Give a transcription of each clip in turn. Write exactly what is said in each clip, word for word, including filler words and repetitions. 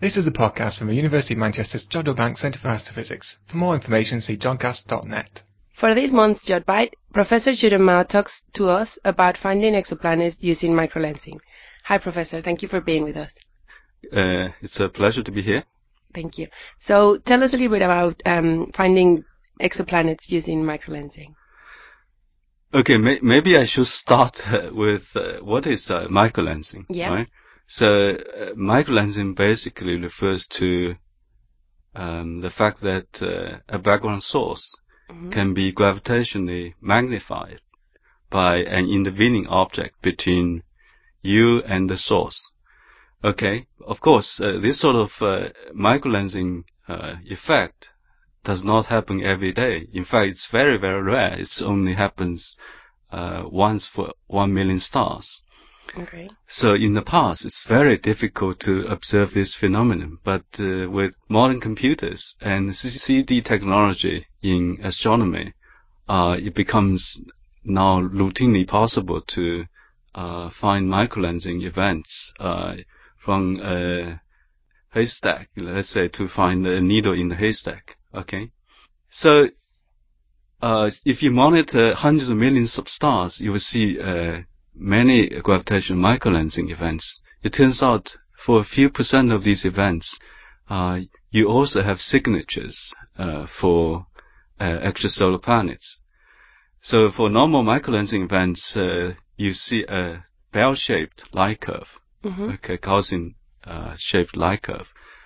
This is a podcast from the University of Manchester's Jodrell Bank Centre for Astrophysics. For more information, see jodcast dot net. For this month's JodBite, Professor Shooter Mao talks to us about finding exoplanets using microlensing. Hi, Professor. Thank you for being with us. Uh, it's a pleasure to be here. Thank you. So tell us a little bit about um, finding exoplanets using microlensing. Okay, may- maybe I should start uh, with uh, what is uh, microlensing, Yeah. right? So uh, microlensing basically refers to um, the fact that uh, a background source mm-hmm. can be gravitationally magnified by an intervening object between you and the source. Okay, of course, uh, this sort of uh, microlensing uh, effect does not happen every day. In fact, it's very, very rare. It only happens uh, once for one million stars. Okay. So in the past, it's very difficult to observe this phenomenon. But uh, with modern computers and C C D technology in astronomy, uh, it becomes now routinely possible to uh, find microlensing events uh, from a haystack, let's say, to find a needle in the haystack. Okay, so uh, if you monitor hundreds of millions of stars, you will see uh, many gravitational microlensing events. It turns out for a few percent of these events, uh, you also have signatures uh, for uh, extrasolar planets. So for normal microlensing events, uh, you see a bell-shaped light curve, mm-hmm. okay, Gaussian-shaped uh, light curve,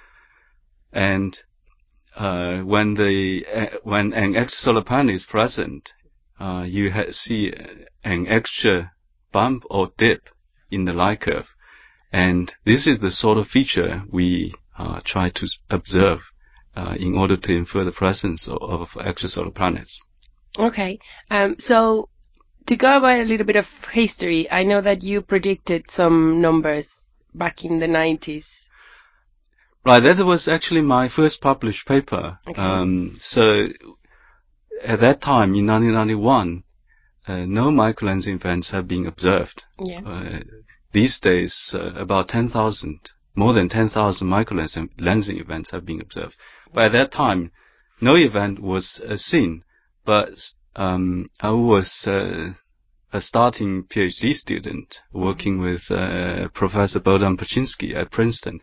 and Uh, when the uh, when an extrasolar planet is present, uh, you ha- see an extra bump or dip in the light curve, and this is the sort of feature we uh, try to observe uh, in order to infer the presence of, of extrasolar planets. Okay, um, so to go by a little bit of history, I know that you predicted some numbers back in the nineties. Right, that was actually my first published paper. Okay. Um, so at that time, in nineteen ninety-one, uh, no microlensing events have been observed. Yeah. Uh, these days, uh, about ten thousand, more than ten thousand microlensing lensing events have been observed. But at that time, no event was uh, seen. But um, I was uh, a starting PhD student working with uh, Professor Bogdan Paczynski at Princeton.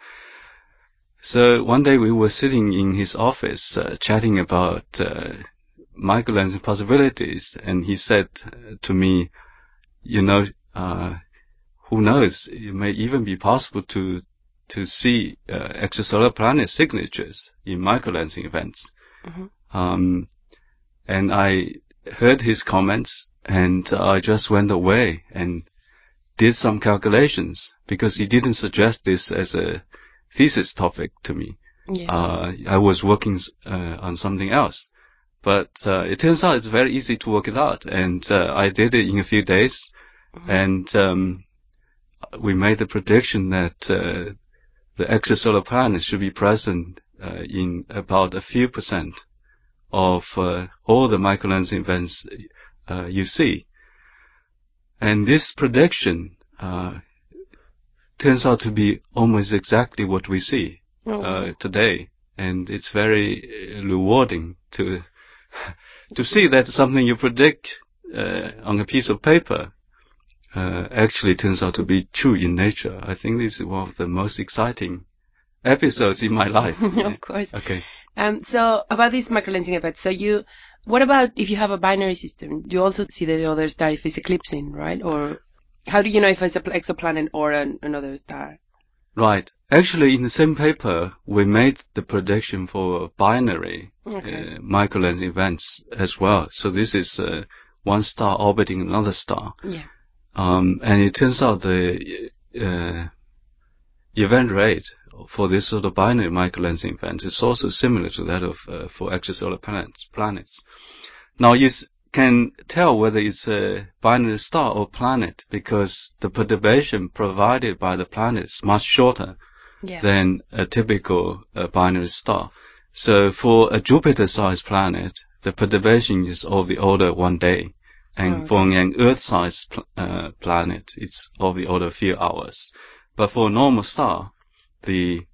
So one day we were sitting in his office uh, chatting about uh, microlensing possibilities, and he said to me, you know, uh, who knows, it may even be possible to to see uh, extrasolar planet signatures in microlensing events. Mm-hmm. Um, and I heard his comments, and I just went away and did some calculations, because he didn't suggest this as a thesis topic to me. Yeah. Uh, I was working uh, on something else. But uh, it turns out it's very easy to work it out. And uh, I did it in a few days. Mm-hmm. And um, we made the prediction that uh, the extrasolar planets should be present uh, in about a few percent of uh, all the microlensing events uh, you see. And this prediction uh, turns out to be almost exactly what we see uh, oh. today, and it's very rewarding to to see that something you predict uh, on a piece of paper uh, actually turns out to be true in nature. I think this is one of the most exciting episodes in my life. Of course. Okay. Um. So about these microlensing effects, so you, what about if you have a binary system? You also see the other star if it's eclipsing, right? Or how do you know if it's an exoplanet or an, another star? Right. Actually, in the same paper, we made the prediction for binary okay. uh, microlensing events as well. So this is uh, one star orbiting another star. Yeah. Um, and it turns out the uh, event rate for this sort of binary microlensing events is also similar to that of uh, for extrasolar planets. planets. Now, you s- can tell whether it's a binary star or planet because the perturbation provided by the planet is much shorter yeah. than a typical uh, binary star. So for a Jupiter-sized planet, the perturbation is of the order of one day. And oh, okay. for an Earth-sized pl- uh, planet, it's of the order of a few hours. But for a normal star, the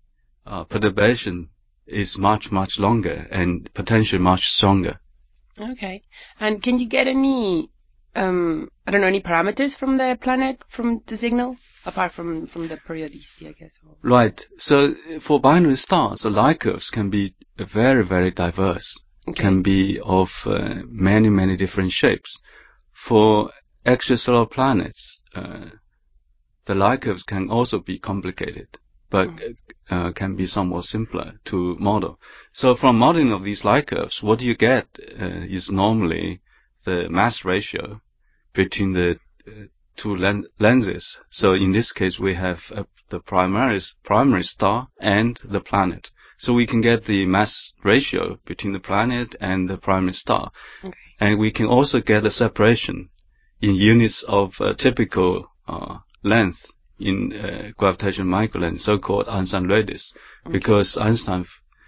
uh, perturbation is much, much longer and potentially much stronger. Okay. And can you get any, um, I don't know, any parameters from the planet, from the signal, apart from, from the periodicity, I guess? Or... Right. So for binary stars, the light curves can be very, very diverse. Okay. Can be of uh, many, many different shapes. For extrasolar planets, uh, the light curves can also be complicated, but mm. uh, can be somewhat simpler to model. So from modeling of these light curves, what you get uh, is normally the mass ratio between the uh, two len lenses. So in this case, we have uh, the primary, primary star and the planet. So we can get the mass ratio between the planet and the primary star. Okay. And we can also get the separation in units of uh, typical uh, length in uh, gravitational microlens, so-called Einstein radius, okay. because Einstein,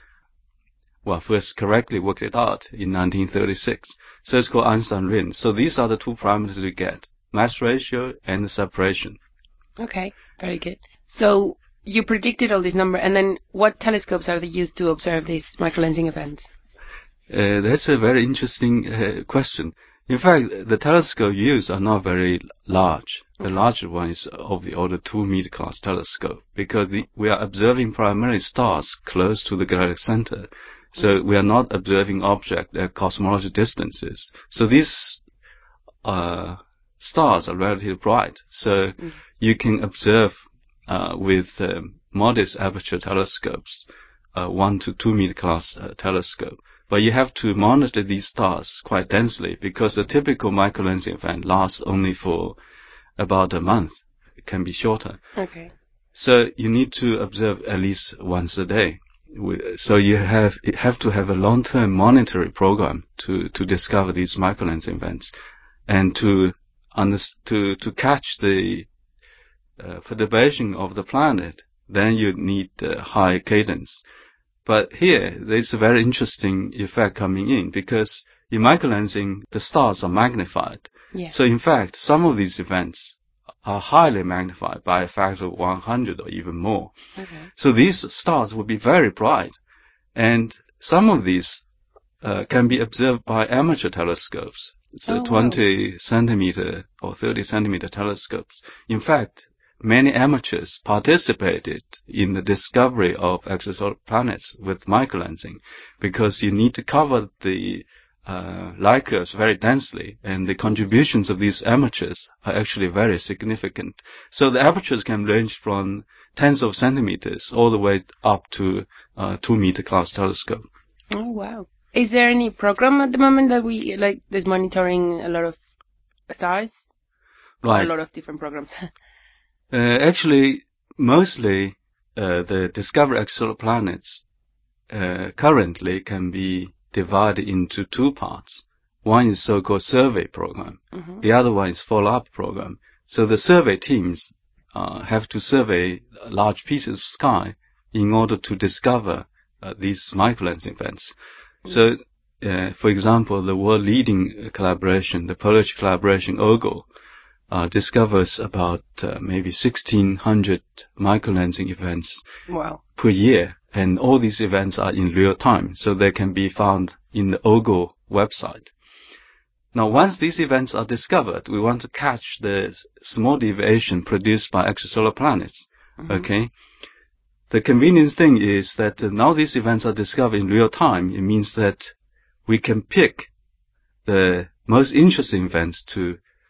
well, first correctly worked it out in nineteen thirty-six. So it's called Einstein ring. So these are the two parameters we get, mass ratio and the separation. Okay, very good. So you predicted all these numbers, and then what telescopes are they used to observe these microlensing events? Uh, that's a very interesting uh, question. In fact, the telescope used are not very large. The okay. larger one is of the order two meter class telescope, because the, we are observing primarily stars close to the galactic center. So we are not observing objects at cosmological distances. So these uh, stars are relatively bright. So mm. you can observe uh, with um, modest aperture telescopes, uh, one to two meter class uh, telescope. But you have to monitor these stars quite densely, because the typical microlensing event lasts only for about a month. It can be shorter. Okay. So you need to observe at least once a day. So you have you have to have a long-term monitoring program to to discover these microlensing events, and to to to catch the uh, perturbation of the planet. Then you need uh, high cadence. But here, there's a very interesting effect coming in, because in microlensing, the stars are magnified. Yeah. So in fact, some of these events are highly magnified by a factor of one hundred or even more. Okay. So these stars will be very bright. And some of these uh, can be observed by amateur telescopes. So oh, twenty wow. centimeter or thirty centimeter telescopes. In fact, many amateurs participated in the discovery of extrasolar planets with microlensing, because you need to cover the uh, light curves very densely, and the contributions of these amateurs are actually very significant. So the apertures can range from tens of centimeters all the way up to uh, two meter class telescope. Oh wow! Is there any program at the moment that we like is monitoring a lot of stars? Right. Or a lot of different programs. Uh, actually, mostly uh, the discovered extrasolar planets uh, currently can be divided into two parts. One is so-called survey program. Mm-hmm. The other one is follow-up program. So the survey teams uh, have to survey large pieces of sky in order to discover uh, these microlensing events. Mm-hmm. So, uh, for example, the world-leading collaboration, the Polish collaboration OGLE, Uh, discovers about uh, maybe sixteen hundred microlensing events wow. per year, and all these events are in real time, so they can be found in the OGLE website. Now, once these events are discovered, we want to catch the small deviation produced by extrasolar planets. Mm-hmm. Okay. The convenient thing is that uh, now these events are discovered in real time. It means that we can pick the most interesting events to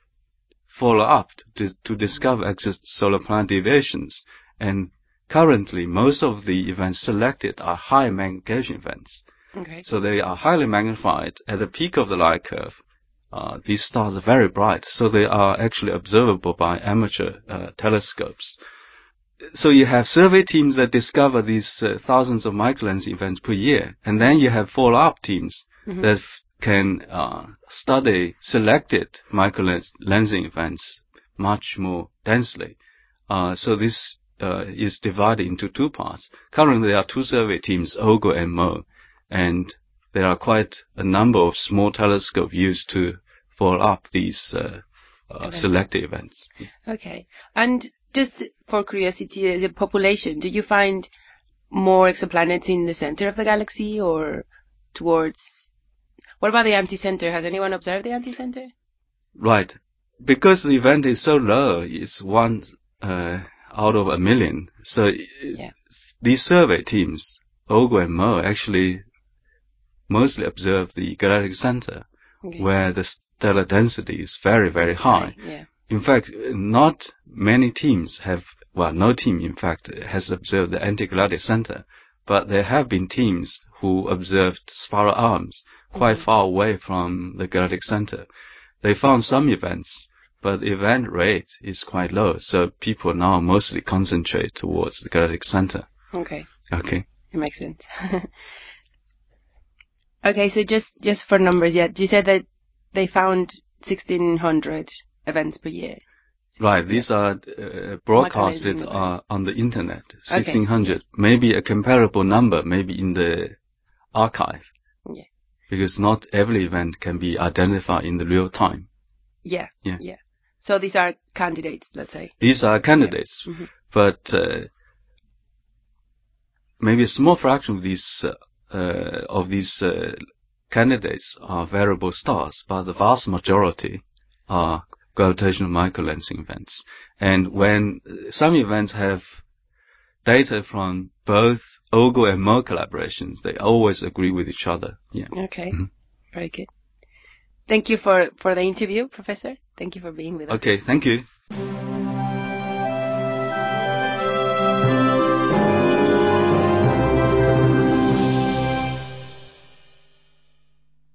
follow up to, to discover extrasolar planet deviations. And currently, most of the events selected are high magnification events. Okay. So they are highly magnified at the peak of the light curve. Uh, these stars are very bright, so they are actually observable by amateur uh, telescopes. So you have survey teams that discover these uh, thousands of microlensing events per year, and then you have follow-up teams mm-hmm. that can uh, study selected microlensing events much more densely. Uh, so this uh, is divided into two parts. Currently, there are two survey teams, OGLE and MOE, and there are quite a number of small telescopes used to follow up these uh, uh, selected events. Okay. And just for curiosity, the population, do you find more exoplanets in the center of the galaxy or towards... What about the anti-center? Has anyone observed the anti-center? Right. Because the event is so low, it's one uh, out of a million. So Yeah. these survey teams, Ogle and Moe, actually mostly observe the galactic center, Okay. where the stellar density is very, very high. Yeah. In fact, not many teams have, well, no team, in fact, has observed the anti-galactic center, but there have been teams who observed spiral arms quite Mhm. far away from the galactic center. They found some events, but the event rate is quite low, so people now mostly concentrate towards the galactic center. Okay. Okay. It makes sense. Okay, so just, just for numbers, yeah, you said that they found sixteen hundred events per year. Right, these are uh, broadcasted Microlensing uh, on the internet, Okay. sixteen hundred. Maybe a comparable number, maybe in the archive. Yeah. Because not every event can be identified in the real time. Yeah. Yeah. Yeah. So these are candidates, let's say. These are candidates, Mhm. but uh, maybe a small fraction of these uh, uh, of these uh, candidates are variable stars, but the vast majority are gravitational microlensing events. And when some events have data from both Ogle and Moe collaborations, they always agree with each other. Yeah. Okay. Mhm. Very good. Thank you for, for the interview, Professor. Thank you for being with us. Okay, thank you.